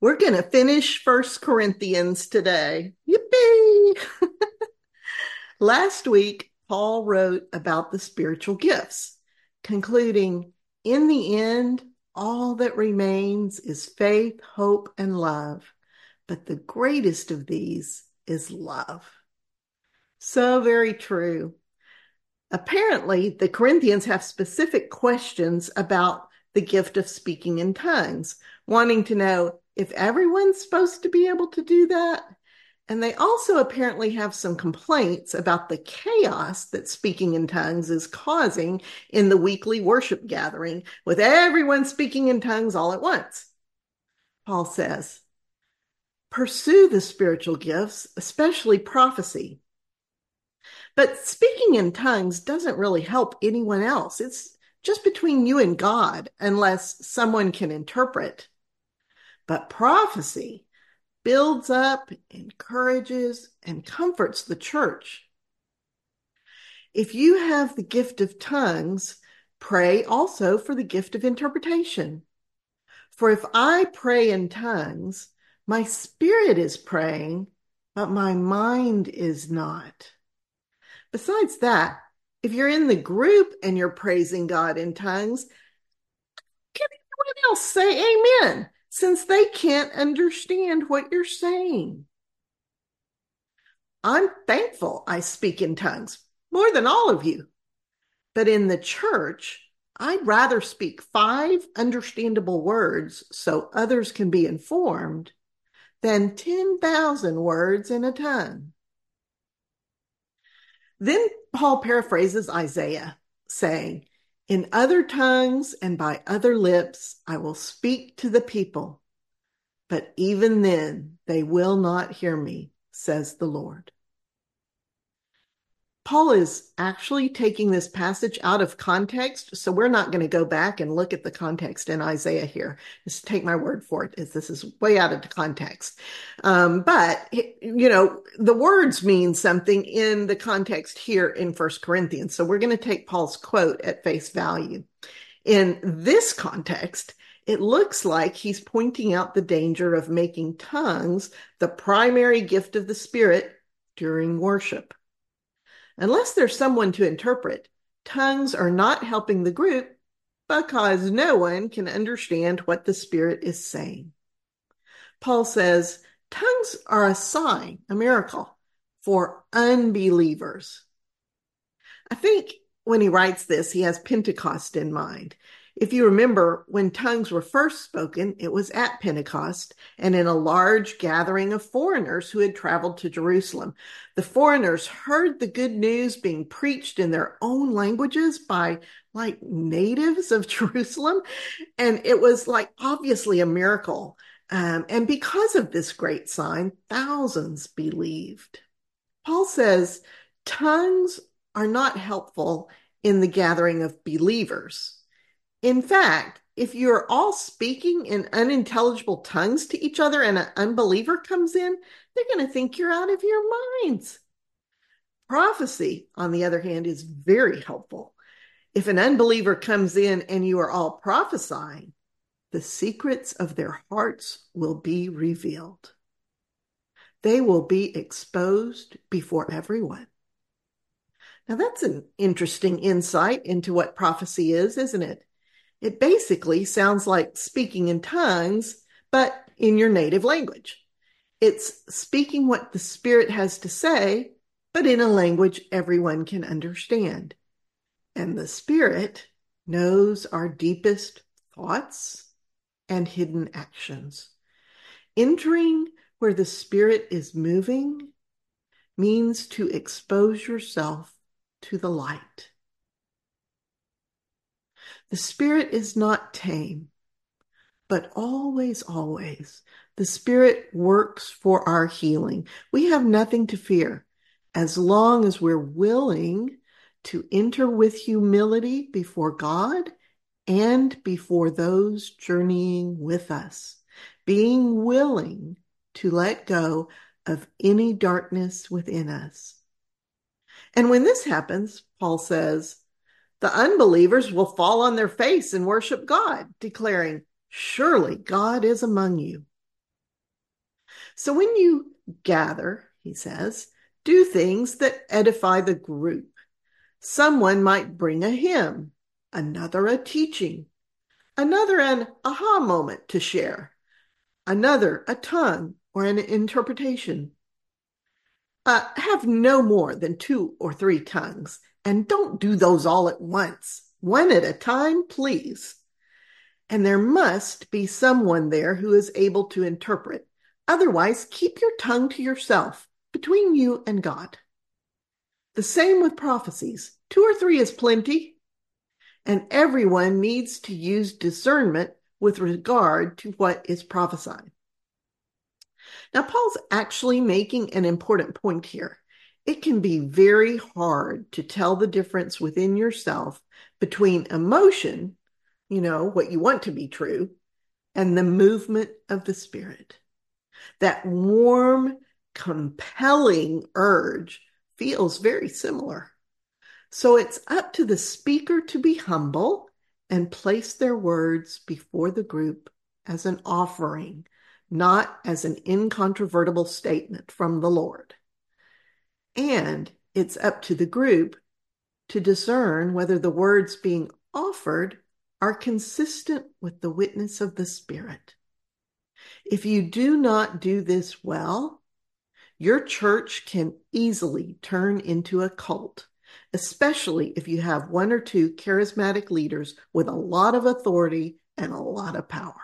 We're going to finish First Corinthians today. Yippee! Last week, Paul wrote about the spiritual gifts, concluding, in the end, all that remains is faith, hope, and love. But the greatest of these is love. So very true. Apparently, the Corinthians have specific questions about the gift of speaking in tongues, wanting to know if everyone's supposed to be able to do that. And they also apparently have some complaints about the chaos that speaking in tongues is causing in the weekly worship gathering, with everyone speaking in tongues all at once. Paul says, pursue the spiritual gifts, especially prophecy. But speaking in tongues doesn't really help anyone else. It's just between you and God, unless someone can interpret. But prophecy builds up, encourages, and comforts the church. If you have the gift of tongues, pray also for the gift of interpretation. For if I pray in tongues, my spirit is praying, but my mind is not. Besides that, if you're in the group and you're praising God in tongues, can anyone else say amen, since they can't understand what you're saying? I'm thankful I speak in tongues more than all of you. But in the church, I'd rather speak 5 understandable words so others can be informed than 10,000 words in a tongue. Then Paul paraphrases Isaiah, saying, in other tongues and by other lips I will speak to the people, but even then they will not hear me, says the Lord. Paul is actually taking this passage out of context, so we're not going to go back and look at the context in Isaiah here. Just take my word for it, as this is way out of context. But, the words mean something in the context here in First Corinthians, so we're going to take Paul's quote at face value. In this context, it looks like he's pointing out the danger of making tongues the primary gift of the Spirit during worship. Unless there's someone to interpret, tongues are not helping the group because no one can understand what the Spirit is saying. Paul says tongues are a sign, a miracle, for unbelievers. I think when he writes this, he has Pentecost in mind. If you remember, when tongues were first spoken, it was at Pentecost and in a large gathering of foreigners who had traveled to Jerusalem. The foreigners heard the good news being preached in their own languages by natives of Jerusalem. And it was obviously a miracle. And because of this great sign, thousands believed. Paul says tongues are not helpful in the gathering of believers. In fact, if you're all speaking in unintelligible tongues to each other and an unbeliever comes in, they're going to think you're out of your minds. Prophecy, on the other hand, is very helpful. If an unbeliever comes in and you are all prophesying, the secrets of their hearts will be revealed. They will be exposed before everyone. Now, that's an interesting insight into what prophecy is, isn't it? It basically sounds like speaking in tongues, but in your native language. It's speaking what the Spirit has to say, but in a language everyone can understand. And the Spirit knows our deepest thoughts and hidden actions. Entering where the Spirit is moving means to expose yourself to the light. The Spirit is not tame, but always, the Spirit works for our healing. We have nothing to fear as long as we're willing to enter with humility before God and before those journeying with us, being willing to let go of any darkness within us. And when this happens, Paul says, the unbelievers will fall on their face and worship God, declaring, surely God is among you. So when you gather, he says, do things that edify the group. Someone might bring a hymn, another a teaching, another an aha moment to share, another a tongue or an interpretation. Have no more than 2 or 3 tongues, and don't do those all at once. One at a time, please. And there must be someone there who is able to interpret. Otherwise, keep your tongue to yourself, between you and God. The same with prophecies. 2 or 3 is plenty, and everyone needs to use discernment with regard to what is prophesied. Now, Paul's actually making an important point here. It can be very hard to tell the difference within yourself between emotion, what you want to be true, and the movement of the Spirit. That warm, compelling urge feels very similar. So it's up to the speaker to be humble and place their words before the group as an offering, not as an incontrovertible statement from the Lord. And it's up to the group to discern whether the words being offered are consistent with the witness of the Spirit. If you do not do this well, your church can easily turn into a cult, especially if you have 1 or 2 charismatic leaders with a lot of authority and a lot of power.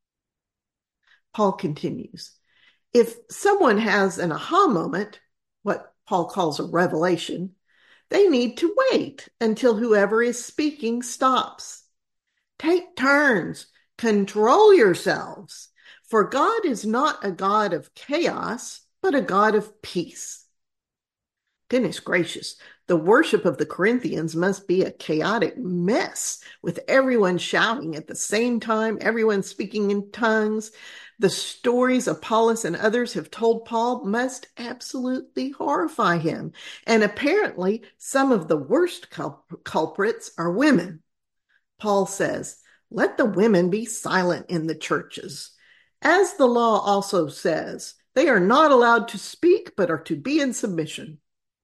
Paul continues, if someone has an aha moment, what Paul calls a revelation, they need to wait until whoever is speaking stops. Take turns, control yourselves, for God is not a God of chaos, but a God of peace. Goodness gracious, the worship of the Corinthians must be a chaotic mess with everyone shouting at the same time, everyone speaking in tongues. The stories Apollos and others have told Paul must absolutely horrify him. And apparently, some of the worst culprits are women. Paul says, let the women be silent in the churches. As the law also says, they are not allowed to speak, but are to be in submission.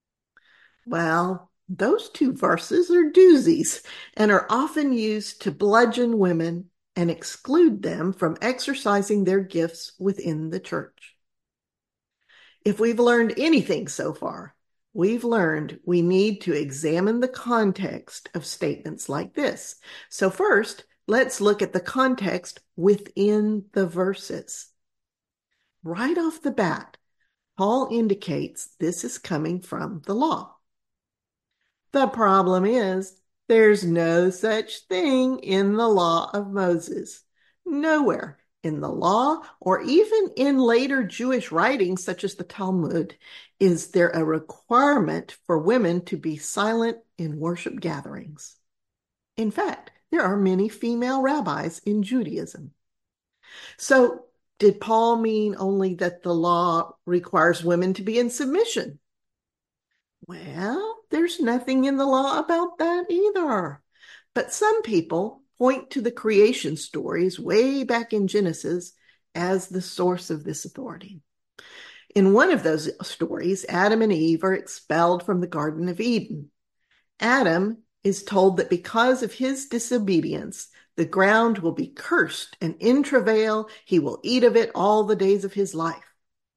Well, those 2 verses are doozies and are often used to bludgeon women and exclude them from exercising their gifts within the church. If we've learned anything so far, we've learned we need to examine the context of statements like this. So first, let's look at the context within the verses. Right off the bat, Paul indicates this is coming from the law. The problem is, there's no such thing in the law of Moses. Nowhere in the law or even in later Jewish writings such as the Talmud is there a requirement for women to be silent in worship gatherings. In fact, there are many female rabbis in Judaism. So, did Paul mean only that the law requires women to be in submission? Well, there's nothing in the law about that either. But some people point to the creation stories way back in Genesis as the source of this authority. In one of those stories, Adam and Eve are expelled from the Garden of Eden. Adam is told that because of his disobedience, the ground will be cursed, and in travail he will eat of it all the days of his life.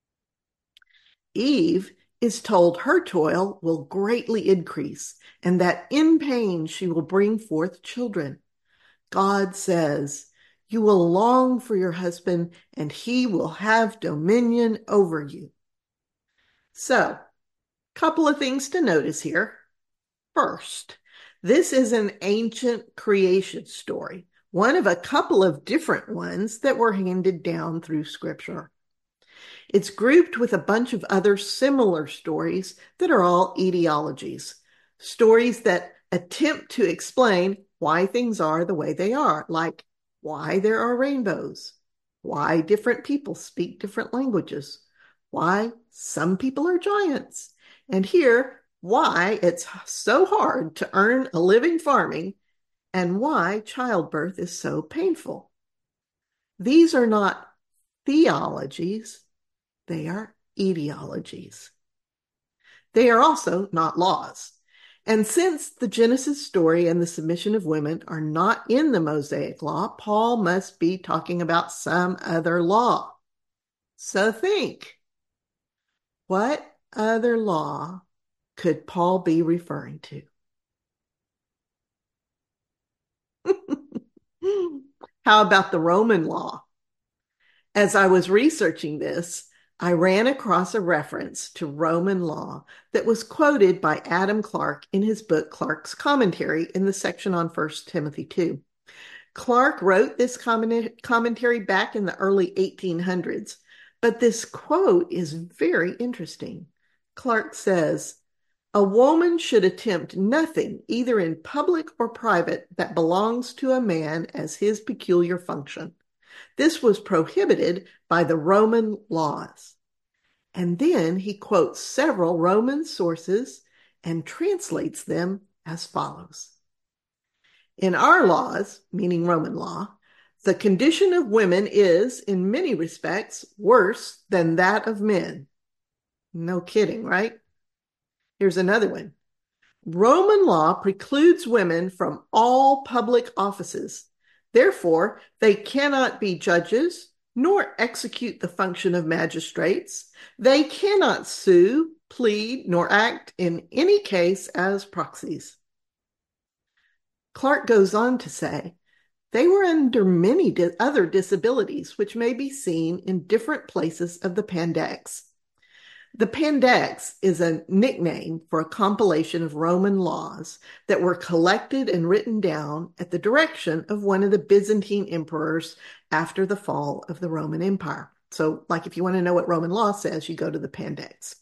Eve is told her toil will greatly increase, and that in pain she will bring forth children. God says, you will long for your husband, and he will have dominion over you. So, couple of things to notice here. First, this is an ancient creation story, one of a couple of different ones that were handed down through Scripture. It's grouped with a bunch of other similar stories that are all etiologies, stories that attempt to explain why things are the way they are, like why there are rainbows, why different people speak different languages, why some people are giants, and here, why it's so hard to earn a living farming, and why childbirth is so painful. These are not theologies, They are etiologies. They are also not laws. And since the Genesis story and the submission of women are not in the Mosaic law, Paul must be talking about some other law. So think, what other law could Paul be referring to? How about the Roman law? As I was researching this, I ran across a reference to Roman law that was quoted by Adam Clarke in his book Clarke's Commentary in the section on 1 Timothy 2. Clarke wrote this commentary back in the early 1800s, but this quote is very interesting. Clarke says, "A woman should attempt nothing, either in public or private, that belongs to a man as his peculiar function. This was prohibited by the Roman laws." And then he quotes several Roman sources and translates them as follows. "In our laws," meaning Roman law, "the condition of women is, in many respects, worse than that of men." No kidding, right? Here's another one. "Roman law precludes women from all public offices. Therefore, they cannot be judges, nor execute the function of magistrates. They cannot sue, plead, nor act in any case as proxies." Clarke goes on to say, they were under many other disabilities, which may be seen in different places of the Pandects. The Pandects is a nickname for a compilation of Roman laws that were collected and written down at the direction of one of the Byzantine emperors after the fall of the Roman Empire. So, like if you want to know what Roman law says, you go to the Pandects.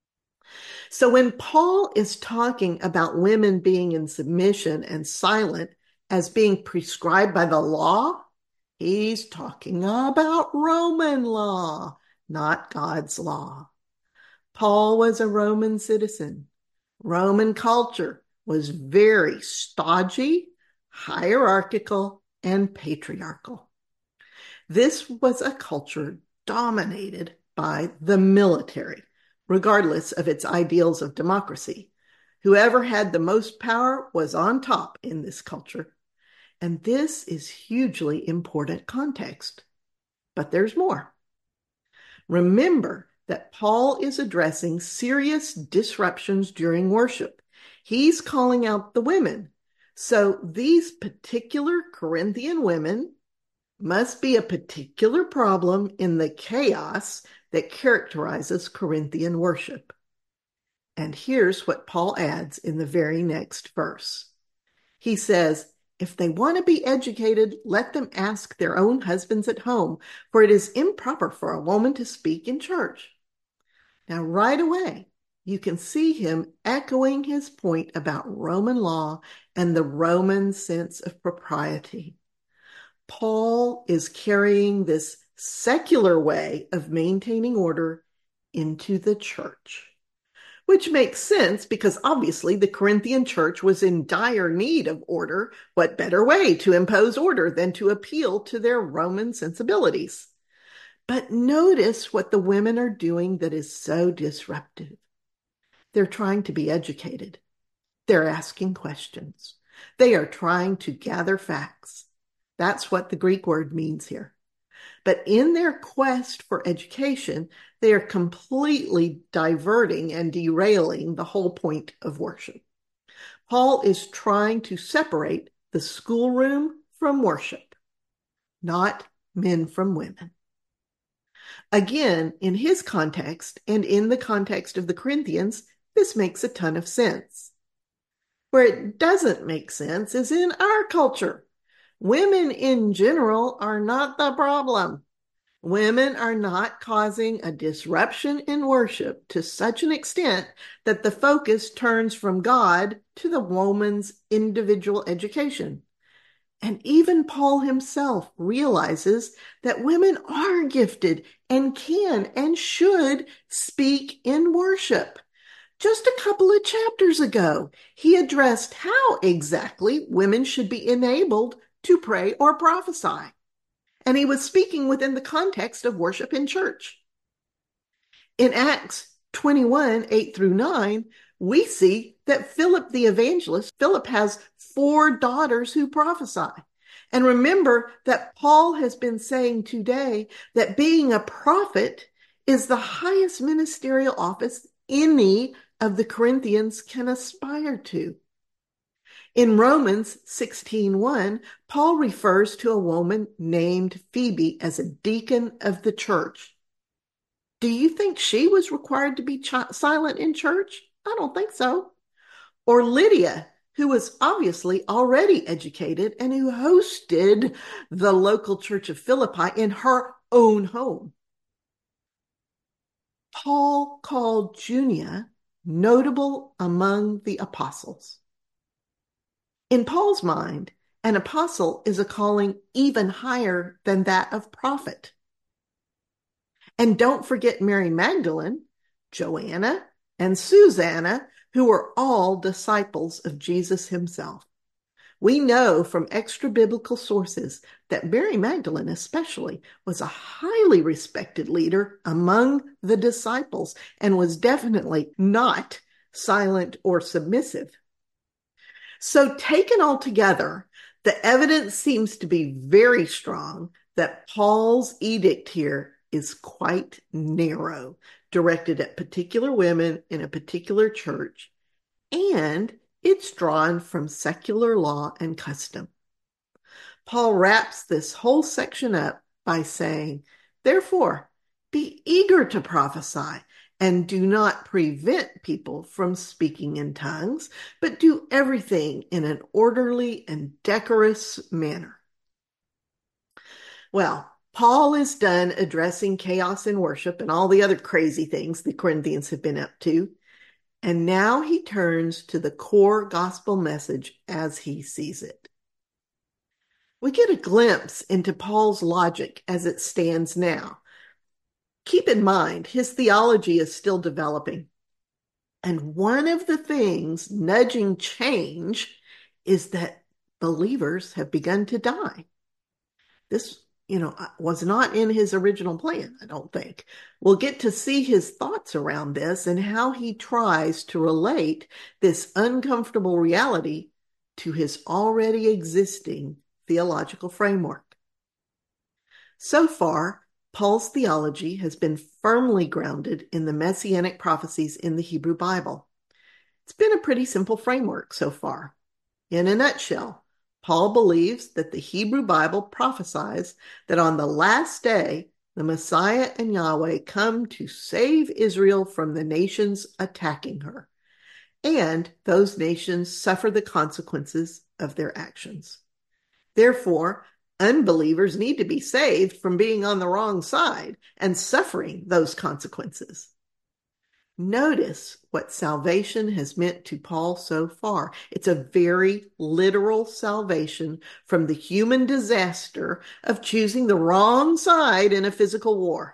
So when Paul is talking about women being in submission and silent as being prescribed by the law, he's talking about Roman law, not God's law. Paul was a Roman citizen. Roman culture was very stodgy, hierarchical, and patriarchal. This was a culture dominated by the military, regardless of its ideals of democracy. Whoever had the most power was on top in this culture. And this is hugely important context. But there's more. Remember that Paul is addressing serious disruptions during worship. He's calling out the women. So these particular Corinthian women must be a particular problem in the chaos that characterizes Corinthian worship. And here's what Paul adds in the very next verse. He says, "If they want to be educated, let them ask their own husbands at home, for it is improper for a woman to speak in church." Now, right away, you can see him echoing his point about Roman law and the Roman sense of propriety. Paul is carrying this secular way of maintaining order into the church, which makes sense because obviously the Corinthian church was in dire need of order. What better way to impose order than to appeal to their Roman sensibilities? But notice what the women are doing that is so disruptive. They're trying to be educated. They're asking questions. They are trying to gather facts. That's what the Greek word means here. But in their quest for education, they are completely diverting and derailing the whole point of worship. Paul is trying to separate the schoolroom from worship, not men from women. Again, in his context and in the context of the Corinthians, this makes a ton of sense. Where it doesn't make sense is in our culture. Women in general are not the problem. Women are not causing a disruption in worship to such an extent that the focus turns from God to the woman's individual education. And even Paul himself realizes that women are gifted and can and should speak in worship. Just a couple of chapters ago, he addressed how exactly women should be enabled to pray or prophesy. And he was speaking within the context of worship in church. In Acts 21, 8 through 9, we see that Philip the evangelist, Philip has 4 daughters who prophesy. And remember that Paul has been saying today that being a prophet is the highest ministerial office any of the Corinthians can aspire to. In Romans 16:1, Paul refers to a woman named Phoebe as a deacon of the church. Do you think she was required to be silent in church? I don't think so. Or Lydia, who was obviously already educated and who hosted the local church of Philippi in her own home. Paul called Junia notable among the apostles. In Paul's mind, an apostle is a calling even higher than that of prophet. And don't forget Mary Magdalene, Joanna, and Susanna, who were all disciples of Jesus himself. We know from extra biblical sources that Mary Magdalene especially was a highly respected leader among the disciples and was definitely not silent or submissive. So taken all together, the evidence seems to be very strong that Paul's edict here is quite narrow, directed at particular women in a particular church, and it's drawn from secular law and custom. Paul wraps this whole section up by saying, therefore, be eager to prophesy and do not prevent people from speaking in tongues, but do everything in an orderly and decorous manner. Well, Paul is done addressing chaos in worship and all the other crazy things the Corinthians have been up to. And now he turns to the core gospel message as he sees it. We get a glimpse into Paul's logic as it stands now. Keep in mind, his theology is still developing. And one of the things nudging change is that believers have begun to die. This, was not in his original plan, I don't think. We'll get to see his thoughts around this and how he tries to relate this uncomfortable reality to his already existing theological framework. So far, Paul's theology has been firmly grounded in the messianic prophecies in the Hebrew Bible. It's been a pretty simple framework so far. In a nutshell, Paul believes that the Hebrew Bible prophesies that on the last day, the Messiah and Yahweh come to save Israel from the nations attacking her, and those nations suffer the consequences of their actions. Therefore, unbelievers need to be saved from being on the wrong side and suffering those consequences. Notice what salvation has meant to Paul so far. It's a very literal salvation from the human disaster of choosing the wrong side in a physical war.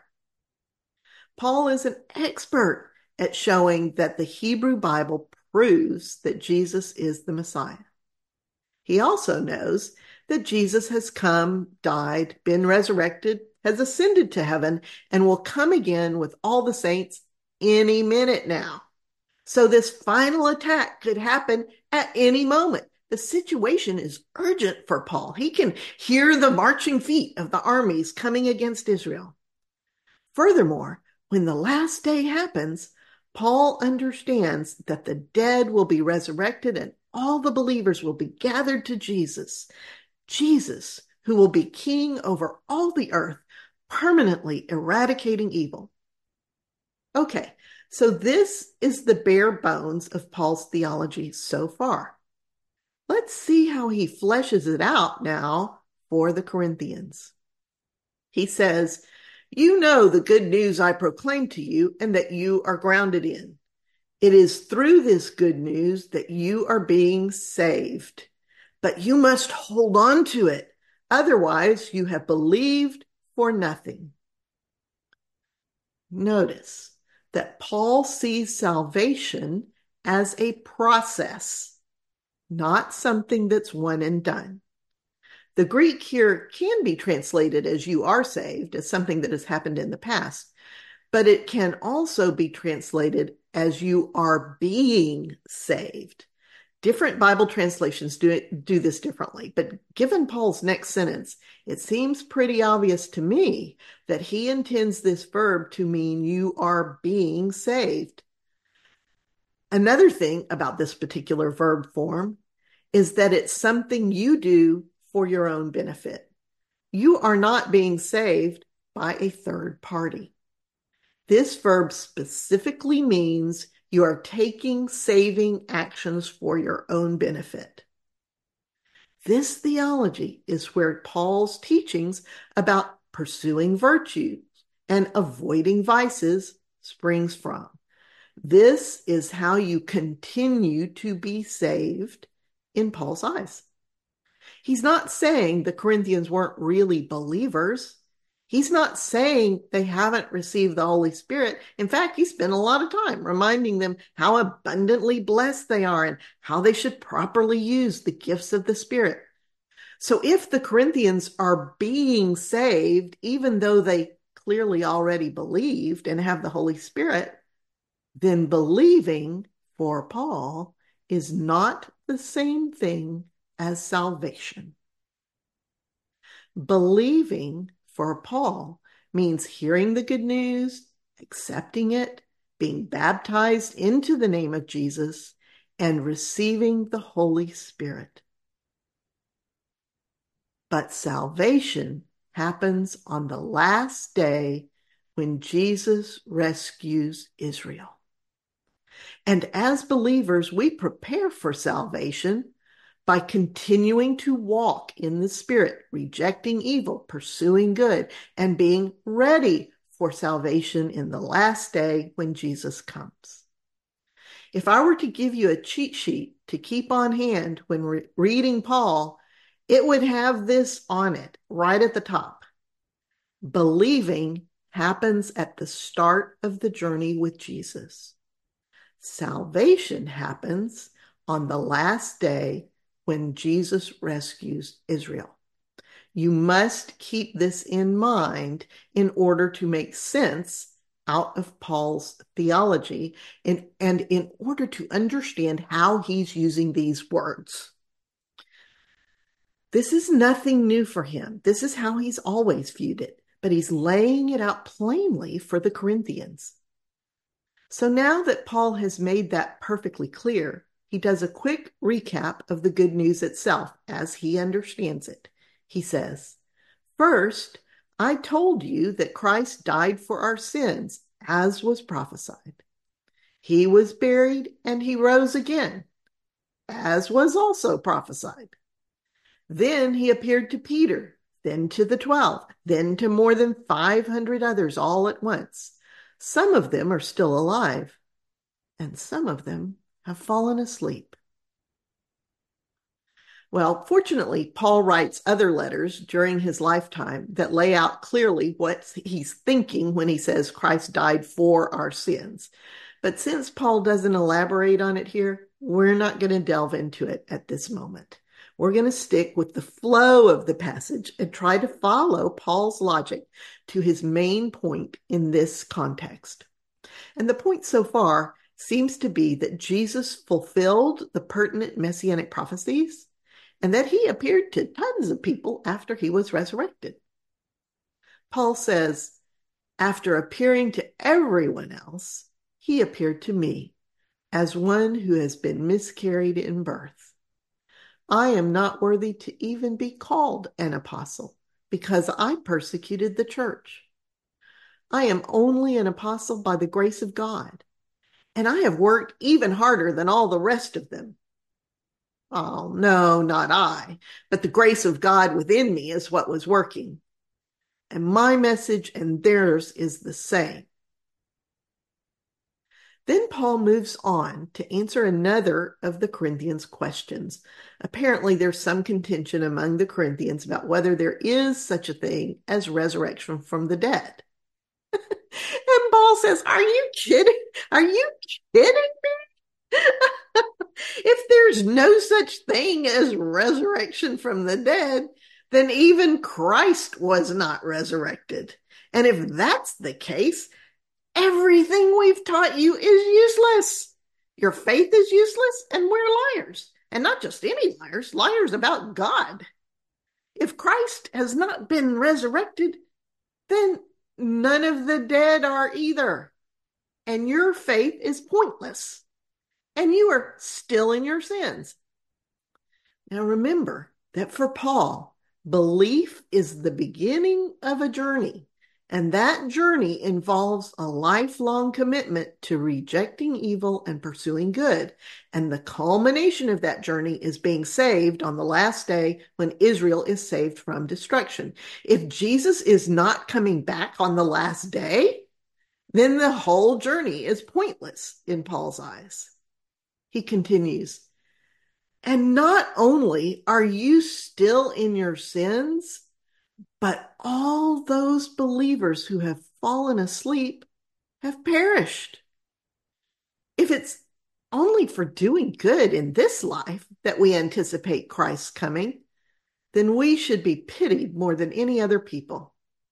Paul is an expert at showing that the Hebrew Bible proves that Jesus is the Messiah. He also knows that Jesus has come, died, been resurrected, has ascended to heaven, and will come again with all the saints any minute now. So this final attack could happen at any moment. The situation is urgent for Paul. He can hear the marching feet of the armies coming against Israel. Furthermore, when the last day happens, Paul understands that the dead will be resurrected and all the believers will be gathered to Jesus. Jesus, who will be king over all the earth, permanently eradicating evil. Okay, so this is the bare bones of Paul's theology so far. Let's see how he fleshes it out now for the Corinthians. He says, "You know the good news I proclaim to you and that you are grounded in. It is through this good news that you are being saved. But you must hold on to it. Otherwise, you have believed for nothing." Notice that Paul sees salvation as a process, not something that's one and done. The Greek here can be translated as "you are saved," as something that has happened in the past. but it can also be translated as you are being saved. Different Bible translations do this differently, but given Paul's next sentence, it seems pretty obvious to me that he intends this verb to mean you are being saved. Another thing about this particular verb form is that it's something you do for your own benefit. You are not being saved by a third party. This verb specifically means you are taking saving actions for your own benefit. This theology is where Paul's teachings about pursuing virtues and avoiding vices springs from. This is how you continue to be saved in Paul's eyes. He's not saying the Corinthians weren't really believers. He's not saying they haven't received the Holy Spirit. In fact, he spent a lot of time reminding them how abundantly blessed they are and how they should properly use the gifts of the Spirit. So if the Corinthians are being saved, even though they clearly already believed and have the Holy Spirit, then believing for Paul is not the same thing as salvation. Believing for Paul means hearing the good news, accepting it, being baptized into the name of Jesus, and receiving the Holy Spirit. But salvation happens on the last day when Jesus rescues Israel. And as believers, we prepare for salvation by continuing to walk in the Spirit, rejecting evil, pursuing good, and being ready for salvation in the last day when Jesus comes. If I were to give you a cheat sheet to keep on hand when reading Paul, it would have this on it right at the top. Believing happens at the start of the journey with Jesus. Salvation happens on the last day when Jesus rescues Israel. You must keep this in mind in order to make sense out of Paul's theology and in order to understand how he's using these words. This is nothing new for him. This is how he's always viewed it, but he's laying it out plainly for the Corinthians. So now that Paul has made that perfectly clear, he does a quick recap of the good news itself as he understands it. He says, "First, I told you that Christ died for our sins, as was prophesied. He was buried and he rose again, as was also prophesied. Then he appeared to Peter, then to the 12, then to more than 500 others all at once. Some of them are still alive, and some of them have fallen asleep." Well, fortunately, Paul writes other letters during his lifetime that lay out clearly what he's thinking when he says Christ died for our sins. But since Paul doesn't elaborate on it here, we're not going to delve into it at this moment. We're going to stick with the flow of the passage and try to follow Paul's logic to his main point in this context. And the point so far seems to be that Jesus fulfilled the pertinent messianic prophecies and that he appeared to tons of people after he was resurrected. Paul says, after appearing to everyone else, he appeared to me as one who has been miscarried in birth. I am not worthy to even be called an apostle because I persecuted the church. I am only an apostle by the grace of God, and I have worked even harder than all the rest of them. Oh, no, not I, but the grace of God within me is what was working. And my message and theirs is the same. Then Paul moves on to answer another of the Corinthians' questions. Apparently, there's some contention among the Corinthians about whether there is such a thing as resurrection from the dead. And Paul says, Are you kidding? Are you kidding me? If there's no such thing as resurrection from the dead, then even Christ was not resurrected. And if that's the case, Everything we've taught you is useless. Your faith is useless, and we're liars. And not just any liars, liars about God. If Christ has not been resurrected, then none of the dead are either. And your faith is pointless. And you are still in your sins. Now remember that for Paul, belief is the beginning of a journey. And that journey involves a lifelong commitment to rejecting evil and pursuing good. And the culmination of that journey is being saved on the last day when Israel is saved from destruction. If Jesus is not coming back on the last day, then the whole journey is pointless in Paul's eyes. He continues, and not only are you still in your sins, but all those believers who have fallen asleep have perished. If it's only for doing good in this life that we anticipate Christ's coming, then we should be pitied more than any other people.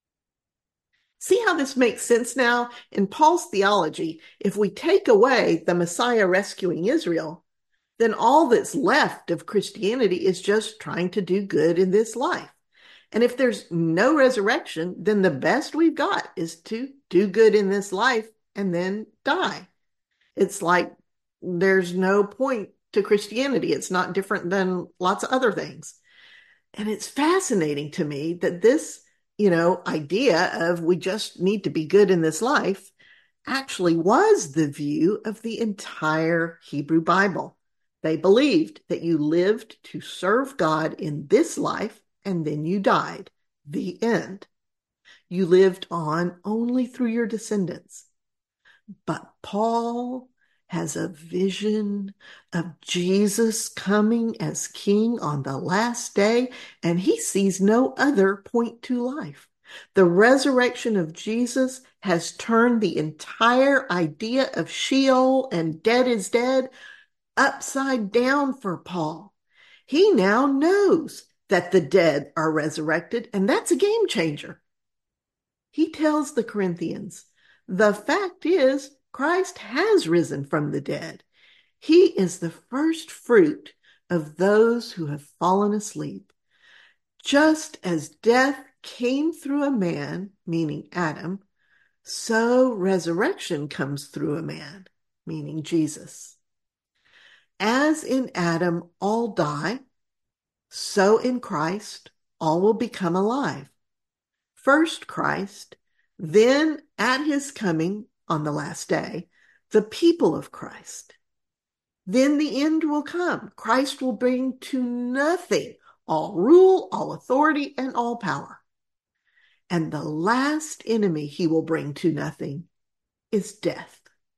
See how this makes sense now? In Paul's theology, if we take away the Messiah rescuing Israel, then all that's left of Christianity is just trying to do good in this life. And if there's no resurrection, then the best we've got is to do good in this life and then die. It's like there's no point to Christianity. It's not different than lots of other things. And it's fascinating to me that this, idea of we just need to be good in this life actually was the view of the entire Hebrew Bible. They believed that you lived to serve God in this life and then you died. The end. You lived on only through your descendants. But Paul has a vision of Jesus coming as king on the last day, and he sees no other point to life. The resurrection of Jesus has turned the entire idea of Sheol and dead is dead upside down for Paul. He now knows that the dead are resurrected, and that's a game changer. He tells the Corinthians, the fact is, Christ has risen from the dead. He is the first fruit of those who have fallen asleep. Just as death came through a man, meaning Adam, so resurrection comes through a man, meaning Jesus. As in Adam all die, so in Christ all will become alive. First Christ, then at his coming on the last day, the people of Christ. Then the end will come. Christ will bring to nothing all rule, all authority, and all power. And the last enemy he will bring to nothing is death.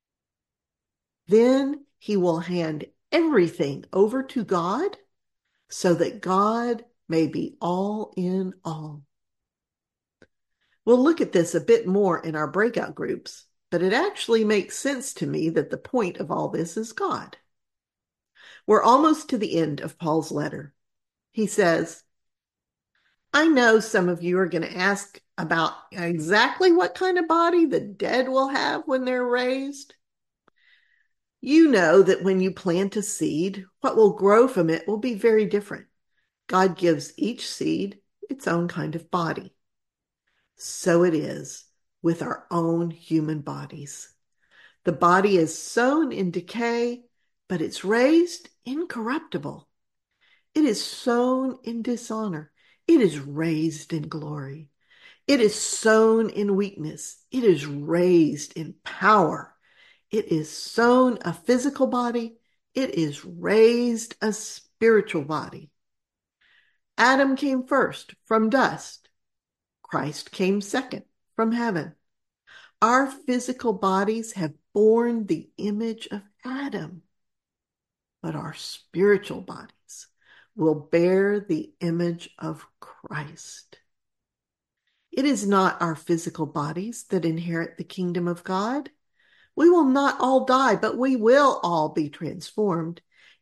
Then he will hand everything over to God so that God may be all in all. We'll look at this a bit more in our breakout groups, but it actually makes sense to me that the point of all this is God. We're almost to the end of Paul's letter. He says, I know some of you are going to ask about exactly what kind of body the dead will have when they're raised. You know that when you plant a seed, what will grow from it will be very different. God gives each seed its own kind of body. So it is with our own human bodies. The body is sown in decay, but it's raised incorruptible. It is sown in dishonor. It is raised in glory. It is sown in weakness. It is raised in power. It is sown a physical body. It is raised a spiritual body. Adam came first from dust. Christ came second from heaven. Our physical bodies have borne the image of Adam, but our spiritual bodies will bear the image of Christ. It is not our physical bodies that inherit the kingdom of God. We will not all die, but we will all be transformed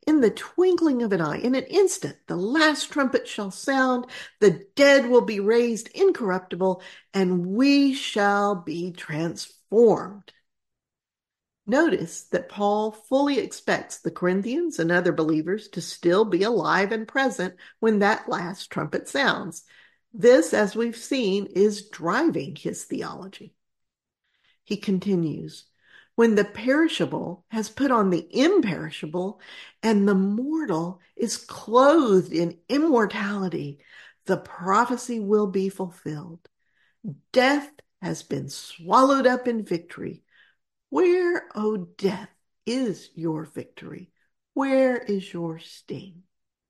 In the twinkling of an eye, in an instant, the last trumpet shall sound, the dead will be raised incorruptible, and we shall be transformed. Notice that Paul fully expects the Corinthians and other believers to still be alive and present when that last trumpet sounds. This, as we've seen, is driving his theology. He continues, when the perishable has put on the imperishable and the mortal is clothed in immortality, the prophecy will be fulfilled. Death has been swallowed up in victory. Where, O death, is your victory? Where is your sting?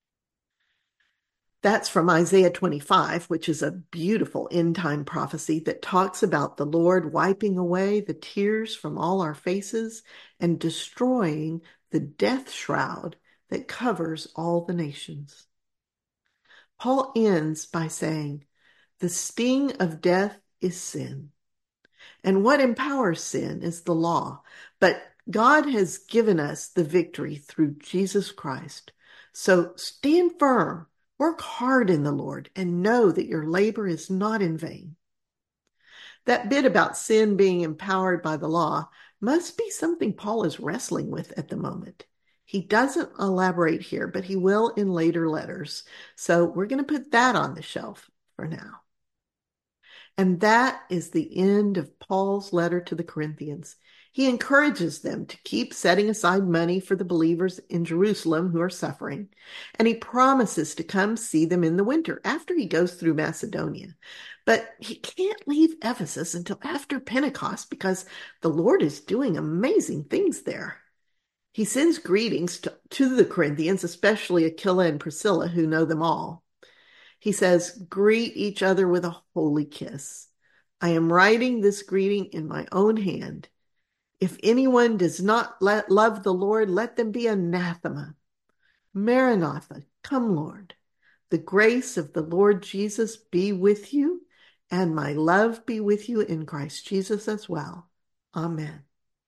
That's from Isaiah 25, which is a beautiful end-time prophecy that talks about the Lord wiping away the tears from all our faces and destroying the death shroud that covers all the nations. Paul ends by saying, the sting of death is sin. And what empowers sin is the law. But God has given us the victory through Jesus Christ. So stand firm, work hard in the Lord, and know that your labor is not in vain. That bit about sin being empowered by the law must be something Paul is wrestling with at the moment. He doesn't elaborate here, but he will in later letters. So we're going to put that on the shelf for now. And that is the end of Paul's letter to the Corinthians. He encourages them to keep setting aside money for the believers in Jerusalem who are suffering, and he promises to come see them in the winter after he goes through Macedonia. But he can't leave Ephesus until after Pentecost because the Lord is doing amazing things there. He sends greetings to the Corinthians, especially Aquila and Priscilla, who know them all. He says, greet each other with a holy kiss. I am writing this greeting in my own hand. If anyone does not love the Lord, let them be anathema. Maranatha, come Lord. The grace of the Lord Jesus be with you, and my love be with you in Christ Jesus as well. Amen.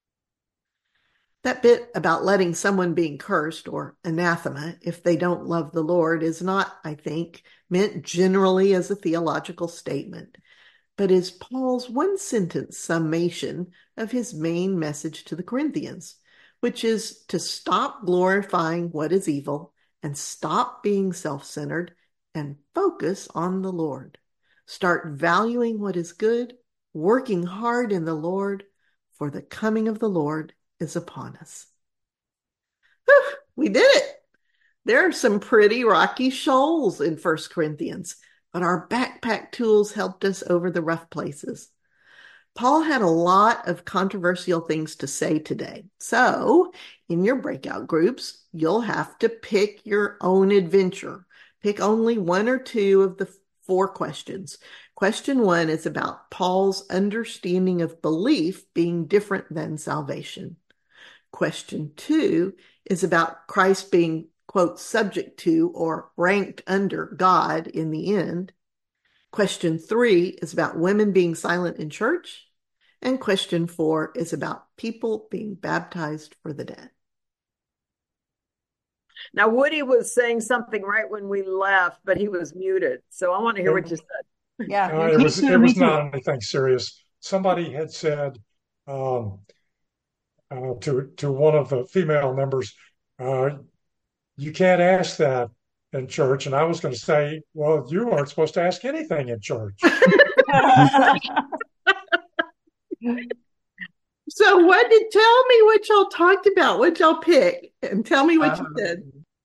That bit about letting someone being cursed or anathema if they don't love the Lord is not, I think, meant generally as a theological statement, but is Paul's one-sentence summation of his main message to the Corinthians, which is to stop glorifying what is evil and stop being self-centered and focus on the Lord. Start valuing what is good, working hard in the Lord, for the coming of the Lord is upon us. Whew, we did it. There are some pretty rocky shoals in 1 Corinthians, but our backpack tools helped us over the rough places. Paul had a lot of controversial things to say today. So in your breakout groups, you'll have to pick your own adventure. Pick only one or two of the 4 questions. Question 1 is about Paul's understanding of belief being different than salvation. Question 2 is about Christ being, quote, subject to or ranked under God in the end. Question 3 is about women being silent in church. And question 4 is about people being baptized for the dead. Now, Woody was saying something right when we left, but he was muted. So I want to hear what you said. Yeah, it was not anything serious. Somebody had said to one of the female members, you can't ask that in church. And I was going to say, well, you aren't supposed to ask anything in church. So tell me what y'all talked about, what y'all picked, and tell me what you said.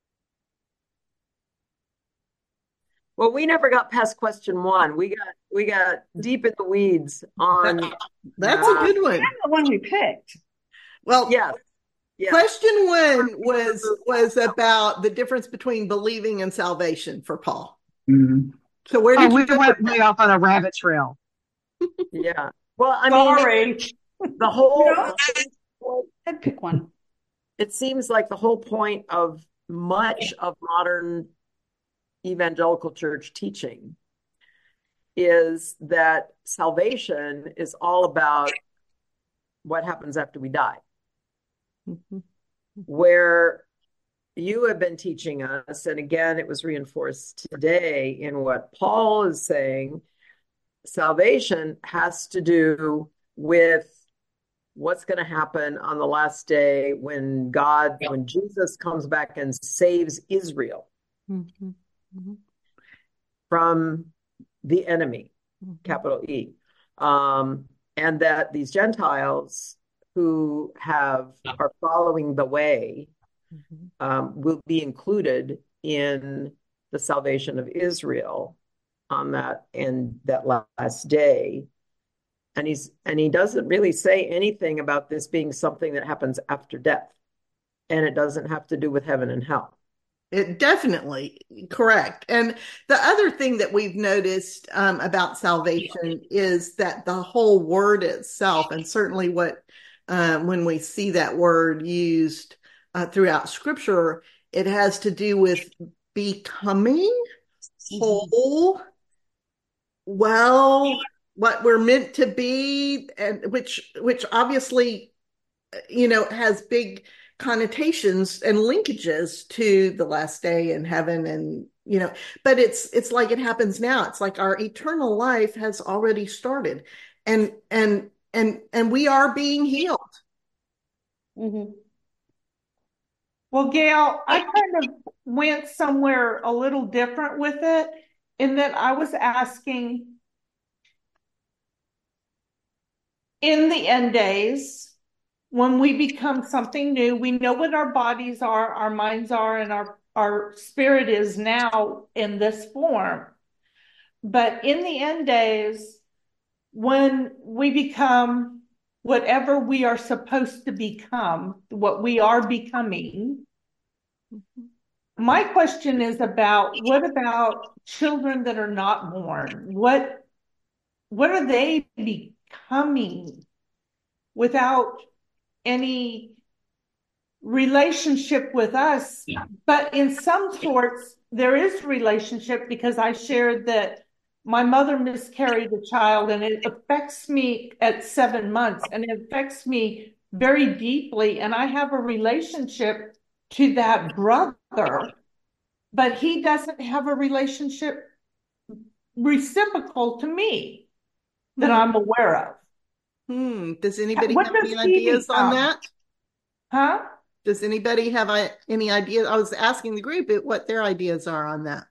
Well, we never got past question 1. We got deep in the weeds on. That's a good one. That's the one we picked. Well, yes. Question 1 was about the difference between believing and salvation for Paul. Mm-hmm. So where did we went way off on a rabbit trail? Yeah. Well, I mean, the whole. I'd pick one. It seems like the whole point of much of modern evangelical church teaching is that salvation is all about what happens after we die. Mm-hmm. Where, you have been teaching us, and again, it was reinforced today in what Paul is saying, salvation has to do with what's going to happen on the last day when Jesus comes back and saves Israel from the enemy, capital E. And that these Gentiles who are following the way will be included in the salvation of Israel on that last day. And he doesn't really say anything about this being something that happens after death. And it doesn't have to do with heaven and hell. It definitely correct. And the other thing that we've noticed about salvation is that the whole word itself, and certainly when we see that word used throughout Scripture, it has to do with becoming whole, well, what we're meant to be, and which obviously, has big connotations and linkages to the last day in heaven, and but it's like it happens now. It's like our eternal life has already started, and we are being healed. Well, Gail, I kind of went somewhere a little different with it, in that I was asking, in the end days, when we become something new, we know what our bodies are, our minds are, and our spirit is now in this form. But in the end days, when we become whatever we are supposed to become, what we are becoming, my question is what about children that are not born? What are they becoming without any relationship with us? But in some sorts, there is relationship, because I shared that my mother miscarried a child, and it affects me at 7 months, and it affects me very deeply. And I have a relationship to that brother, but he doesn't have a relationship reciprocal to me that I'm aware of. Does anybody What have does any he ideas on become? that? Huh? Does anybody have any ideas? I was asking the group what their ideas are on that.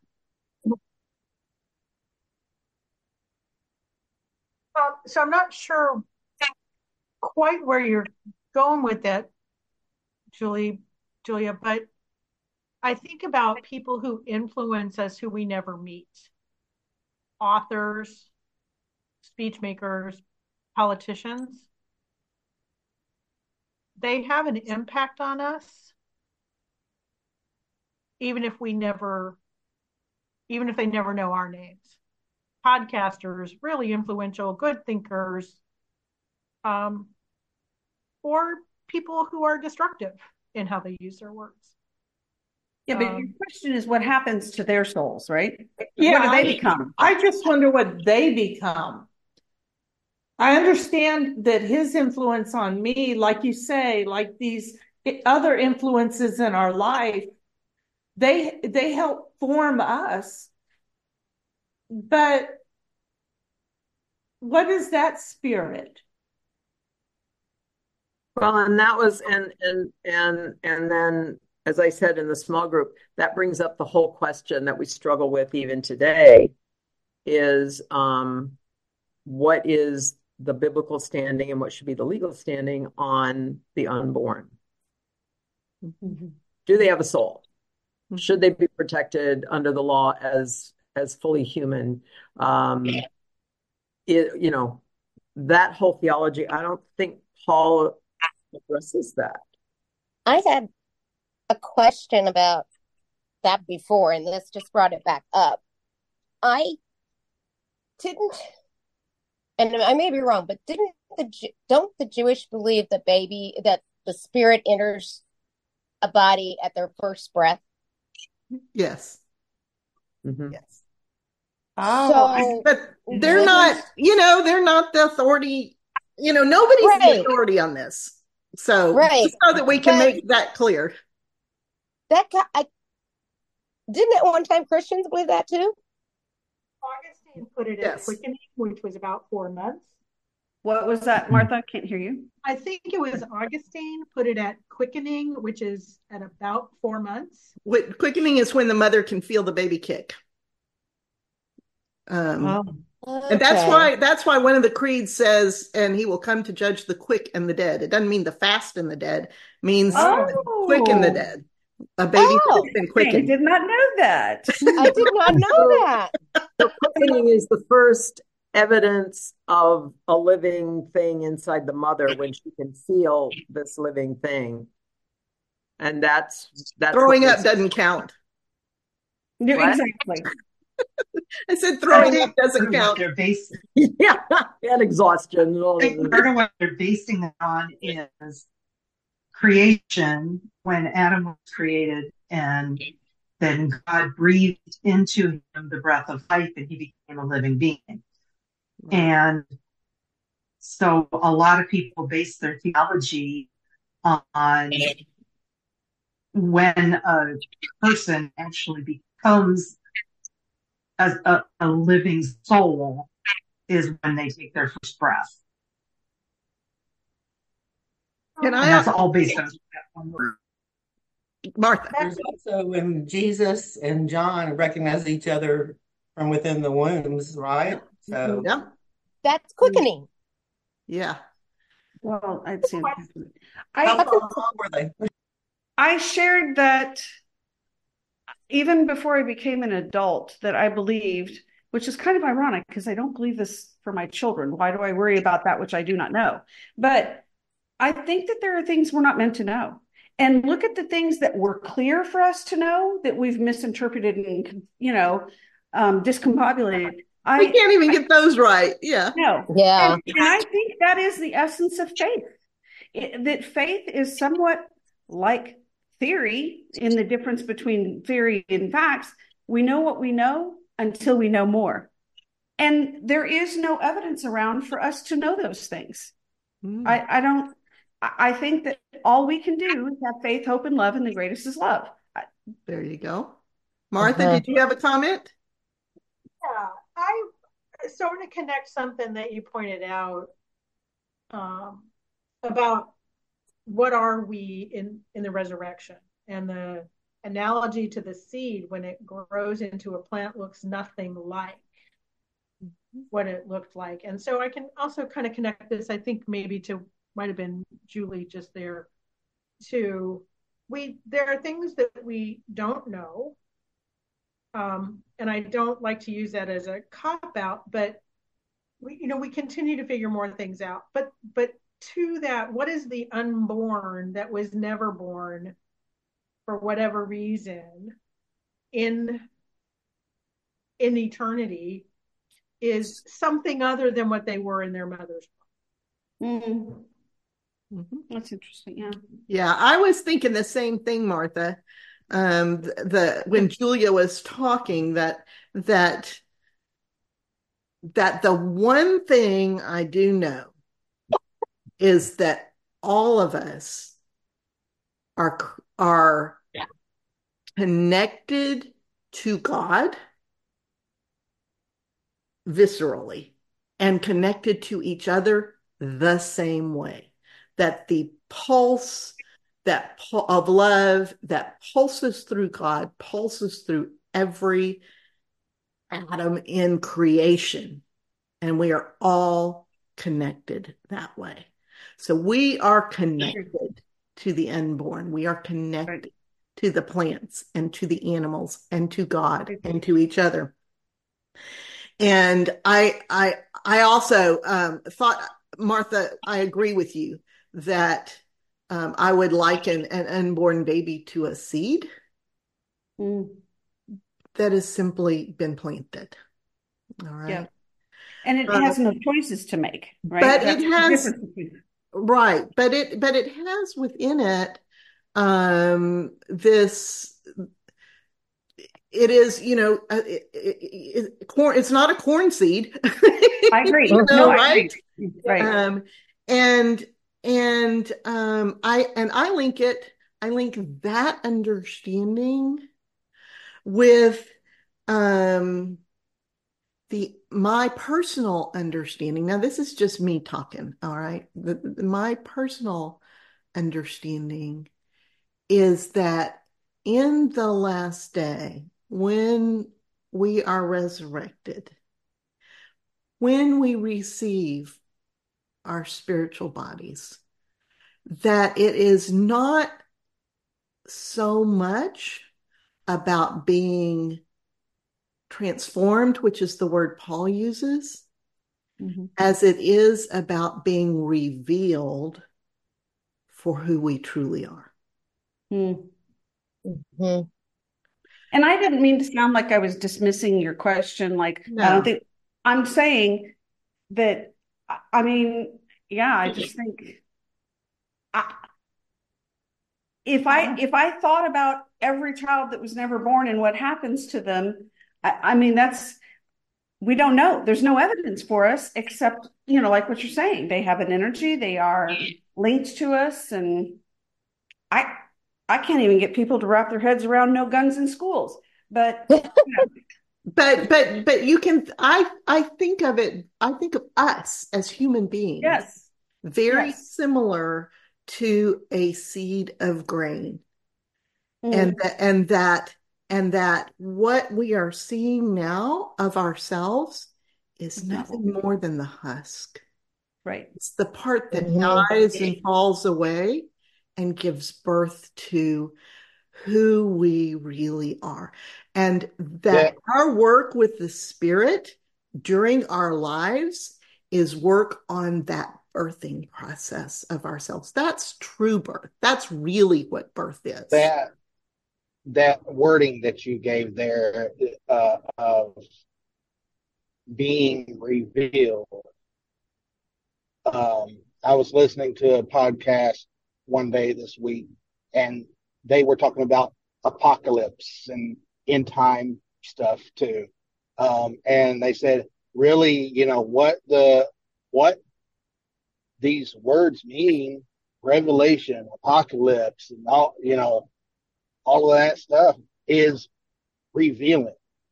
So I'm not sure quite where you're going with it, Julia, but I think about people who influence us who we never meet. Authors, speech makers, politicians. They have an impact on us, even if they never know our names. Podcasters, really influential, good thinkers, or people who are destructive in how they use their words. Yeah, but your question is what happens to their souls, right? Yeah, What do they become? I just wonder what they become. I understand that his influence on me, like you say, like these other influences in our life, they help form us. But what is that spirit? Well, and that was and then, as I said in the small group, that brings up the whole question that we struggle with even today is what is the biblical standing and what should be the legal standing on the unborn? Do they have a soul? Should they be protected under the law as fully human? That whole theology, I don't think Paul addresses that. I had a question about that before, and this just brought it back up. I didn't, and I may be wrong, but don't the Jewish believe that the spirit enters a body at their first breath? Yes. Yes. But they're not, they're not the authority. Nobody's the authority on this. So just so that we can make that clear. That guy, didn't at one time Christians believe that too? Augustine put it at Yes. quickening, which was about 4 months. What was that, Martha? I can't hear you. I think it was Augustine put it at quickening, which is at about 4 months. Quickening is when the mother can feel the baby kick. And that's why one of the creeds says, and he will come to judge the quick and the dead. It doesn't mean the fast and the dead, it means quick and the dead. A baby that's been I quickened. did not know that. I did not know that. So quickening is the first evidence of a living thing inside the mother when she can feel this living thing. And that's Throwing up doesn't count. Yeah, exactly. I said throwing up doesn't count. They're based, Yeah, and exhaustion. I think part of what they're basing it on is creation, when Adam was created, and then God breathed into him the breath of life, and he became a living being. And so a lot of people base their theology on when a person actually becomes a living soul is when they take their first breath. And that's all based on that one word. Martha. There's also when Jesus and John recognize each other from within the wombs, right? So yeah, that's quickening. Yeah. Well, I'd say how far along were they? I shared that even before I became an adult, that I believed, which is kind of ironic because I don't believe this for my children. Why do I worry about that which I do not know? But I think that there are things we're not meant to know. And look at the things that were clear for us to know that we've misinterpreted and, discombobulated. We can't even get those right. Yeah. No. Yeah. And I think that is the essence of faith. That faith is somewhat like theory in the difference between theory and facts. We know what we know until we know more. And there is no evidence around for us to know those things. I think that all we can do is have faith, hope, and love, and the greatest is love. There you go. Martha, did you have a comment? Yeah, I sort of connect something that you pointed out about what are we in the resurrection, and the analogy to the seed when it grows into a plant looks nothing like what it looked like. And so I can also kind of connect this, I think maybe to, might have been Julie just there, to there are things that we don't know. And I don't like to use that as a cop out, but we continue to figure more things out. But to that, what is the unborn that was never born for whatever reason in eternity is something other than what they were in their mother's womb. Mm-hmm. That's interesting. Yeah. Yeah, I was thinking the same thing, Martha. When Julia was talking, that the one thing I do know is that all of us are connected to God viscerally and connected to each other the same way. That the pulse of love that pulses through God, pulses through every atom in creation. And we are all connected that way. So we are connected to the unborn. We are connected to the plants and to the animals and to God and to each other. And I also thought, Martha, I agree with you that I would liken an unborn baby to a seed that has simply been planted. All right. Yeah. And it has no choices to make, right? But That's it has, right. But it has within it this. It is, corn. It's not a corn seed. I agree. Right? Right. And I link it that understanding with my personal understanding. Now, this is just me talking, all right? My personal understanding is that in the last day, when we are resurrected, when we receive our spiritual bodies, that it is not so much about being transformed, which is the word Paul uses, as it is about being revealed for who we truly are. And I didn't mean to sound like I was dismissing your question. Like, No. I don't think I'm saying that. I mean, yeah, I just think if I thought about every child that was never born and what happens to them, I mean, we don't know. There's no evidence for us except, like what you're saying. They have an energy. They are linked to us. And I can't even get people to wrap their heads around no guns in schools. But, but you can, I think of us as human beings. Yes. Very similar to a seed of grain. And that what we are seeing now of ourselves is nothing more than the husk. Right. It's the part that dies and falls away and gives birth to who we really are. And that our work with the Spirit during our lives is work on that birthing process of ourselves. That's true birth. That's really what birth is. That wording that you gave there of being revealed. I was listening to a podcast one day this week, and they were talking about apocalypse and end time stuff too. And they said, really, what these words mean, revelation, apocalypse, and all of that stuff is revealing.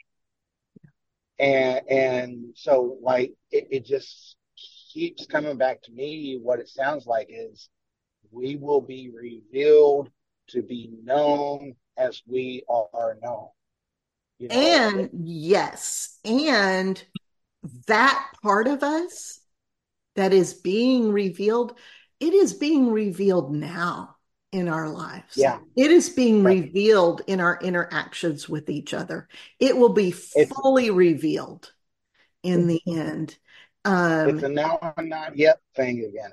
And so like it just keeps coming back to me. What it sounds like is we will be revealed to be known as we are known. And yes, and that part of us that is being revealed, it is being revealed now in our lives. Yeah. It is being revealed in our interactions with each other. It will be fully revealed in the end. It's a now and not yet thing again.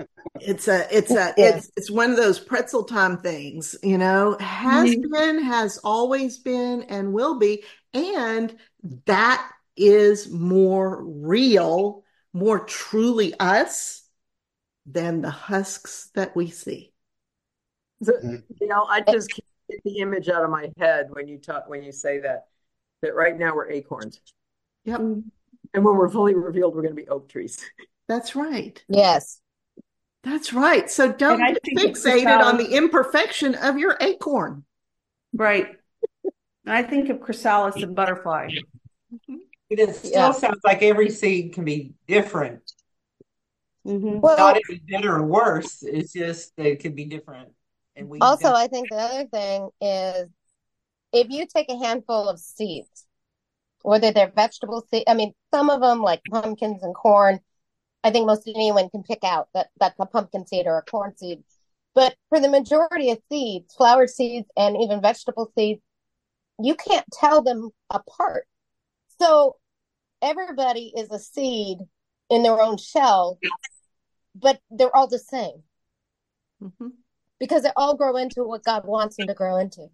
It's one of those pretzel time things, has been, has always been, and will be. And that is more real, more truly us than the husks that we see. I just can't get the image out of my head when you say that right now we're acorns. Yep. And when we're fully revealed, we're going to be oak trees. That's right. Yes. That's right. So don't get fixated on the imperfection of your acorn. Right. I think of chrysalis and butterfly. It still sounds like every seed can be different. Well, not any better or worse. It's just it can be different. And I think the other thing is if you take a handful of seeds, whether they're vegetable seeds, I mean, some of them like pumpkins and corn, I think most anyone can pick out that that's a pumpkin seed or a corn seed. But for the majority of seeds, flower seeds and even vegetable seeds, you can't tell them apart. So everybody is a seed in their own shell, but they're all the same. Because they all grow into what God wants them to grow into.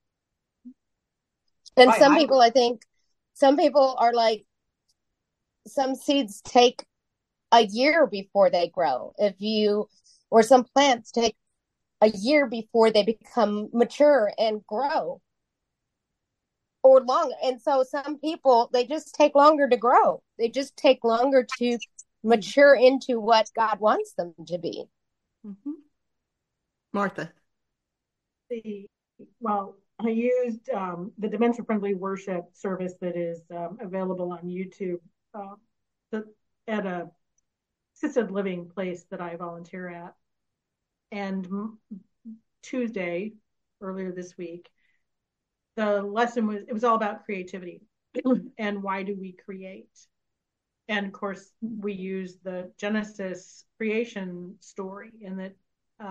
And some people are like, some seeds take a year before they grow. Or some plants take a year before they become mature and grow. Or longer. And so some people, they just take longer to grow. They just take longer to mature into what God wants them to be. Martha. I used the dementia friendly worship service that is available on YouTube at a assisted living place that I volunteer at. And Tuesday, earlier this week, the lesson was all about creativity and why do we create? And of course, we use the Genesis creation story, and that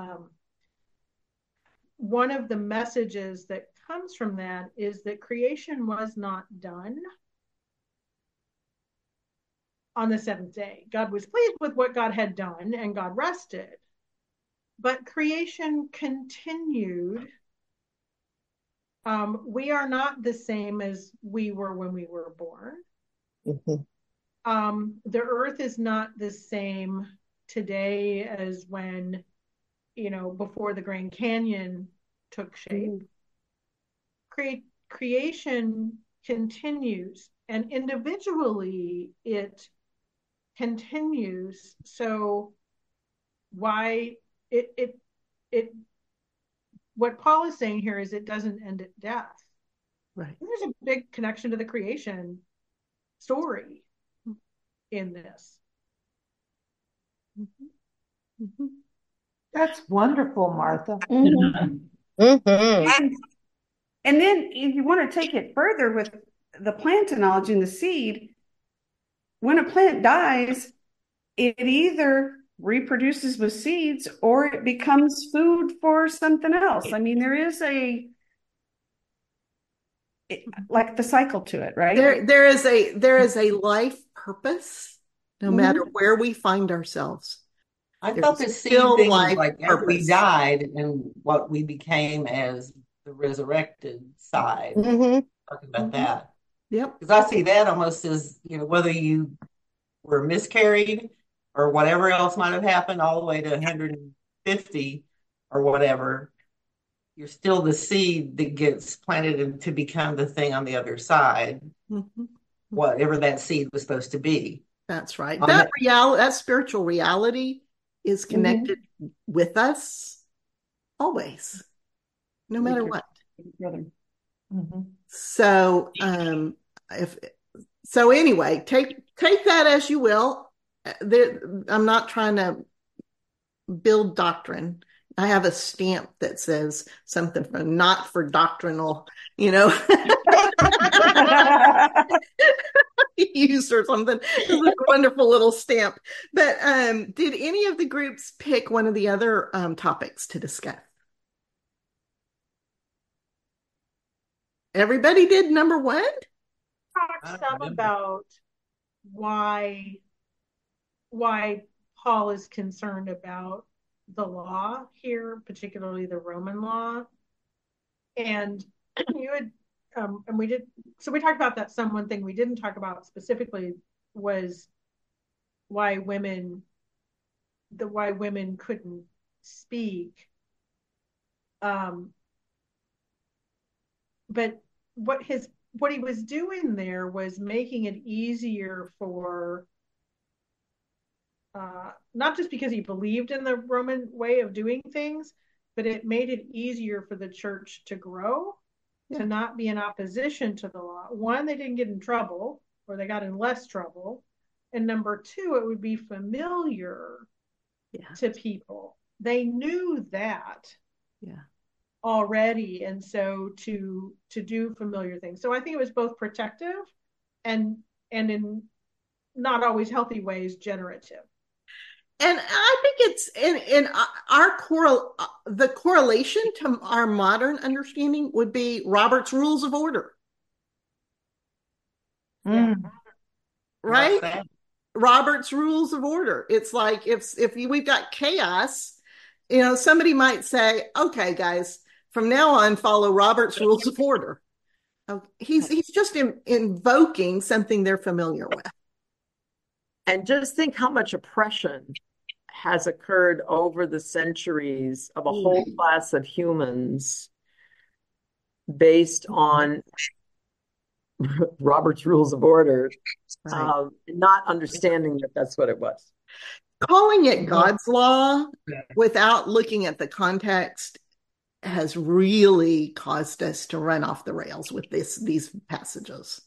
one of the messages that comes from that is that creation was not done on the seventh day. God was pleased with what God had done, and God rested. But creation continued. We are not the same as we were when we were born. Mm-hmm. The earth is not the same today as when, before the Grand Canyon took shape. Creation continues, and individually it continues. So why it what Paul is saying here is it doesn't end at death. Right. There's a big connection to the creation story in this. Mm-hmm. Mm-hmm. That's wonderful, Martha. Mm-hmm. Mm-hmm. And then if you want to take it further with the plant analogy and the seed, when a plant dies, it either reproduces with seeds or it becomes food for something else. I mean, there is like the cycle to it, right? There is a life purpose, no matter where we find ourselves. I thought the seed thing was like as we died and what we became as the resurrected side. Talking about that. Yep. Because I see that almost as, whether you were miscarried or whatever else might have happened all the way to 150 or whatever, you're still the seed that gets planted to become the thing on the other side, whatever that seed was supposed to be. That's right. That spiritual reality is connected with us always, no matter what. So, anyway, take that as you will. I'm not trying to build doctrine. I have a stamp that says something from not for doctrinal, use or something. It's a wonderful little stamp. But did any of the groups pick one of the other topics to discuss? Everybody did number one? Talk some about why Paul is concerned about the law here, particularly the Roman law. And you had and we talked about that some. One thing we didn't talk about specifically was why women couldn't speak. But what he was doing there was making it easier for not just because he believed in the Roman way of doing things, but it made it easier for the church to grow, to not be in opposition to the law. One, they didn't get in trouble, or they got in less trouble. And number two, it would be familiar to people. They knew that already. And so to do familiar things. So I think it was both protective and in not always healthy ways, generative. And I think it's in the correlation to our modern understanding would be Robert's Rules of Order. Right? Robert's Rules of Order. It's like if we've got chaos, somebody might say, okay, guys, from now on, follow Robert's Rules of Order. He's just invoking something they're familiar with. And just think how much oppression has occurred over the centuries of a whole class of humans based on Robert's Rules of Order, not understanding that that's what it was. Calling it God's law without looking at the context has really caused us to run off the rails with these passages.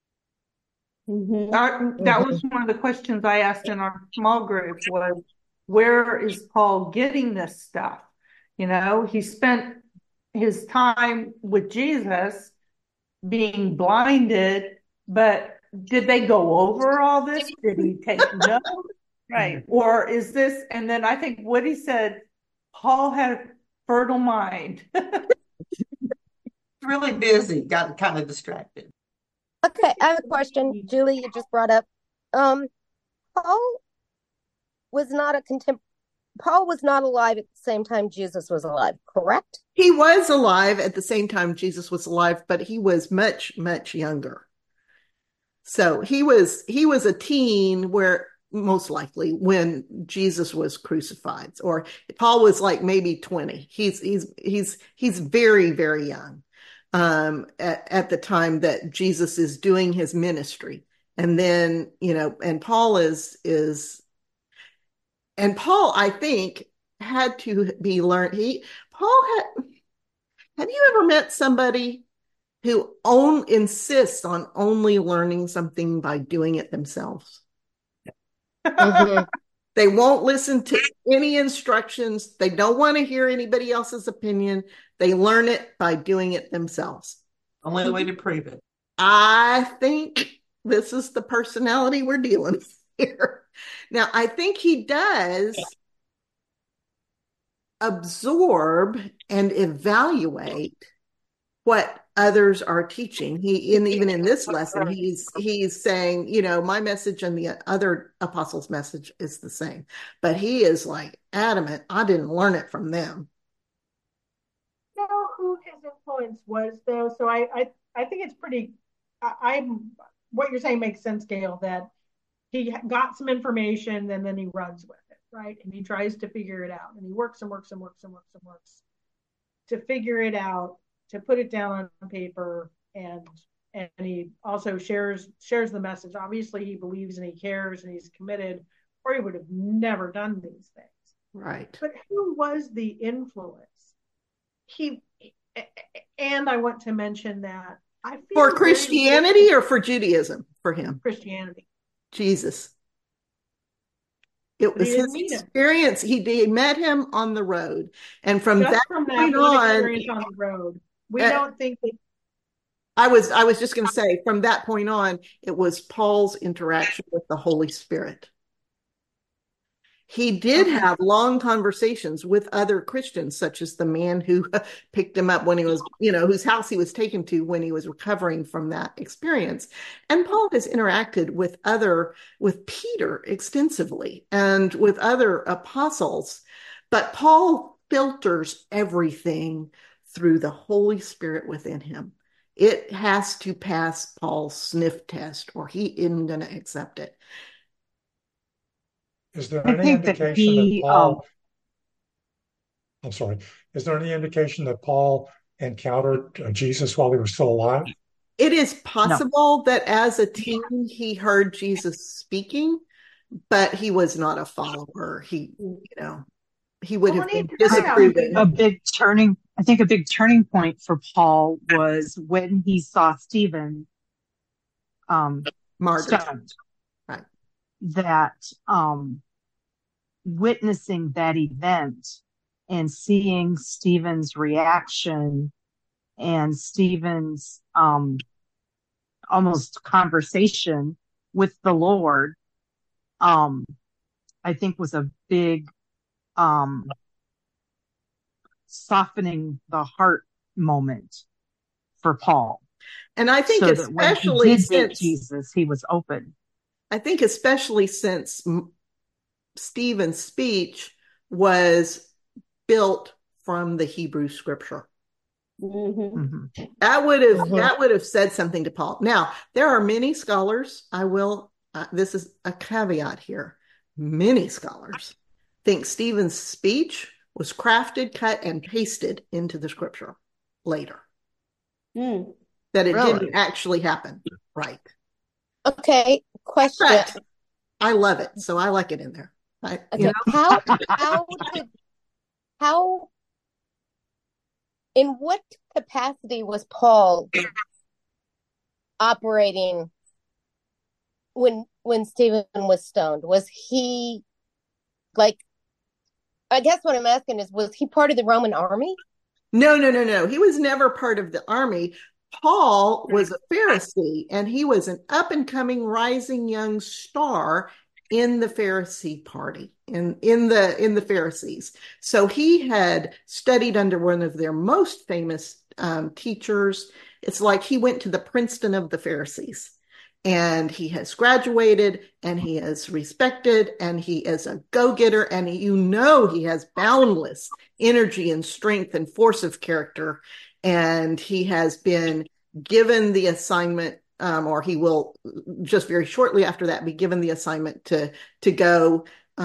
That was one of the questions I asked in our small group was, where is Paul getting this stuff? He spent his time with Jesus being blinded, but did they go over all this? Did he take notes? Right. Or is this, and then I think Woody said, Paul had a fertile mind. Really busy, got kind of distracted. Okay, I have a question. Julie, you just brought up. Paul was not Paul was not alive at the same time Jesus was alive, correct? He was alive at the same time Jesus was alive, but he was much, much younger. So he was a teen where most likely when Jesus was crucified, or Paul was like maybe 20. He's very, very young at the time that Jesus is doing his ministry. And then, and Paul Paul, I think, had to be learned. Have you ever met somebody who insists on only learning something by doing it themselves? Mm-hmm. They won't listen to any instructions. They don't want to hear anybody else's opinion. They learn it by doing it themselves. Only way to prove it. I think this is the personality we're dealing with here. Now, I think he does absorb and evaluate what others are teaching. Even in this lesson, he's saying, my message and the other apostles' message is the same. But he is like adamant, I didn't learn it from them. You know who his influence was, though? So I think it's pretty, what you're saying makes sense, Gail, that he got some information and then he runs with it, right? And he tries to figure it out. And he works and works and works and works and works to figure it out, to put it down on paper, and he also shares the message. Obviously, he believes and he cares and he's committed, or he would have never done these things. Right. But who was the influence? And I want to mention that I feel for Christianity or for Judaism for him? Christianity. Jesus. It was his experience. He met him on the road, and from that point on, experience on the road, we don't think that. I was just going to say, from that point on, it was Paul's interaction with the Holy Spirit. He did have long conversations with other Christians, such as the man who picked him up when he was, whose house he was taken to when he was recovering from that experience. And Paul has interacted with Peter extensively and with other apostles. But Paul filters everything through the Holy Spirit within him. It has to pass Paul's sniff test, or he isn't going to accept it. Is there any indication that Paul? I'm sorry. Is there any indication that Paul encountered Jesus while he was still alive? It is possible that as a teen he heard Jesus speaking, but he was not a follower. He would have been disapproving. A big turning point for Paul was when he saw Stephen martyred. Stoned. Right. That witnessing that event and seeing Stephen's reaction and Stephen's almost conversation with the Lord, I think was a big softening the heart moment for Paul. And I think especially since Jesus, he was open. I think especially since Stephen's speech was built from the Hebrew scripture. Mm-hmm. That would have said something to Paul. Now, there are many scholars, this is a caveat here, many scholars think Stephen's speech was crafted, cut, and pasted into the scripture later. That it didn't actually happen. Right. Okay, question. But I love it, so I like it in there. In what capacity was Paul operating when Stephen was stoned? Was he like, I guess what I'm asking is, was he part of the Roman army? No. He was never part of the army. Paul was a Pharisee, and he was an up and coming rising young star in the Pharisee party, in the Pharisees. So he had studied under one of their most famous teachers. It's like he went to the Princeton of the Pharisees. And he has graduated, and he is respected, and he is a go-getter, and he has boundless energy and strength and force of character. And he has been given the assignment, or he will just very shortly after that be given the assignment to go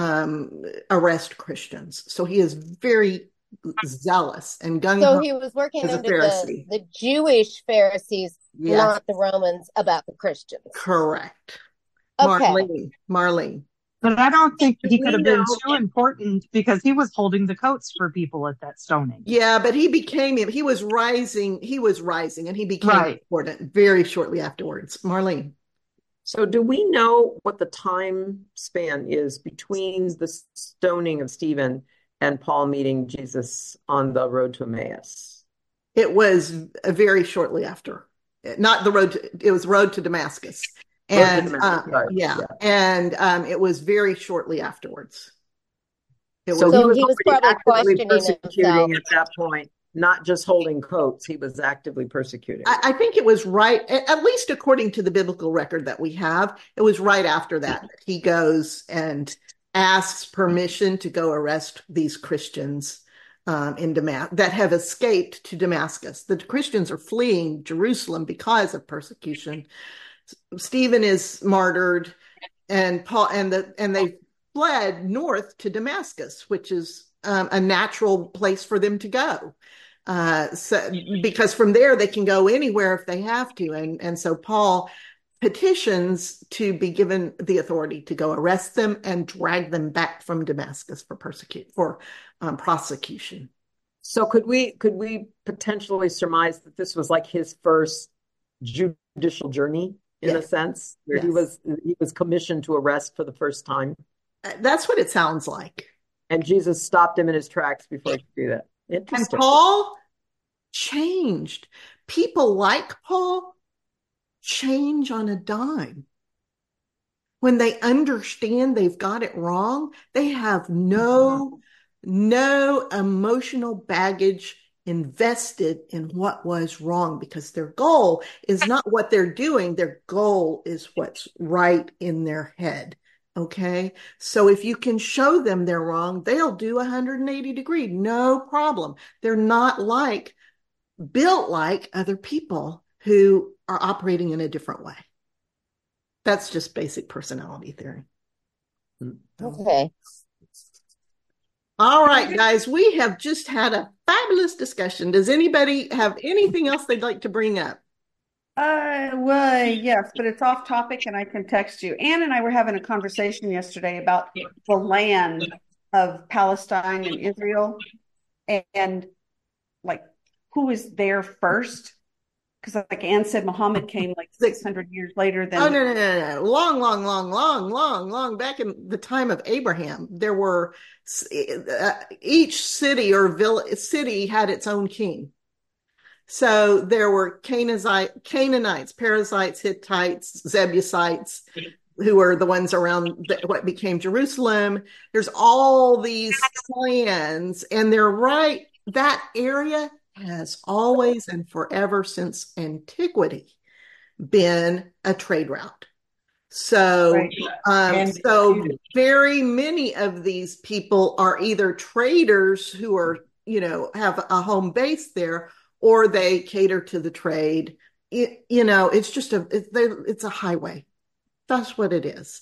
arrest Christians. So he is very zealous and gung-ho. So he was working as a under Pharisee. the Jewish Pharisees, Yes. not the Romans, about the Christians. Correct. Okay. Marlene. But I don't think he could have been know- too important because he was holding the coats for people at that stoning. Yeah, but he was rising, and he became Right. important very shortly afterwards. Marlene. So do we know what the time span is between the stoning of Stephen and Paul meeting Jesus on the road to Emmaus? It was very shortly after. Not the road to, it was road to Damascus. And Sorry. and it was very shortly afterwards. So So he was he was already probably actively questioning persecuting himself. at that point, not just holding coats. He was actively persecuting. I think it was right, at least according to the biblical record that we have, it was right after that. He goes and asks permission to go arrest these Christians in Damascus that have escaped to Damascus. The Christians are fleeing Jerusalem because of persecution. Stephen is martyred, and Paul and they fled north to Damascus, which is a natural place for them to go. Because from there they can go anywhere if they have to, and so Paul petitions to be given the authority to go arrest them and drag them back from Damascus for prosecution. So could we potentially surmise that this was like his first judicial journey in a Yes. sense, where he was commissioned to arrest for the first time, That's what it sounds like. and Jesus stopped him in his tracks before he could do that? And Interesting. Paul changed. People like Paul change on a dime. When they understand they've got it wrong, they have no emotional baggage invested in what was wrong, because their goal is not what they're doing. Their goal is what's right in their head. Okay. So if you can show them they're wrong, they'll do 180 degree, no problem. They're not built like other people who are operating in a different way. That's just basic personality theory. Okay. All right, guys, we have just had a fabulous discussion. Does anybody have anything else they'd like to bring up? Well, yes, but it's off topic and I can text you. Ann and I were having a conversation yesterday about the land of Palestine and Israel and like who was there first. Because like Ann said, Muhammad came like 600 years later than. Oh, no. Long back in the time of Abraham, there were each city or city had its own king. So there were Canaanites, Perizzites, Hittites, Jebusites, who were the ones around what became Jerusalem. There's all these clans, and they're right. That area has always and forever since antiquity been a trade route. So, so very many of these people are either traders who are, have a home base there, or they cater to the trade. It's just it's a highway. That's what it is.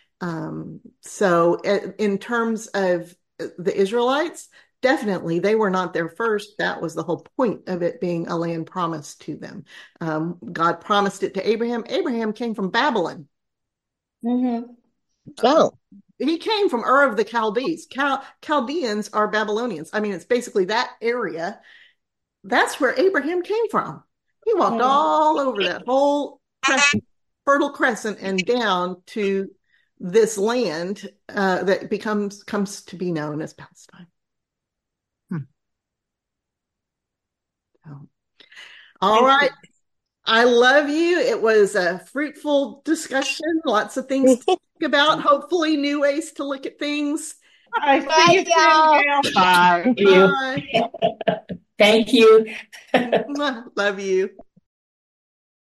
So in terms of the Israelites, definitely they were not there first. That was the whole point of it being a land promised to them. God promised it to Abraham. Abraham came from Babylon. Mm-hmm. Oh. He came from Ur of the Chaldees. Chaldeans are Babylonians. I mean, it's basically that area. that's where Abraham came from. He walked all over that whole Fertile Crescent and down to this land that comes to be known as Palestine. All right. I love you. It was a fruitful discussion. Lots of things to think about. Hopefully, new ways to look at things. I see you soon, Gail. Bye. Bye. Thank you. Love you.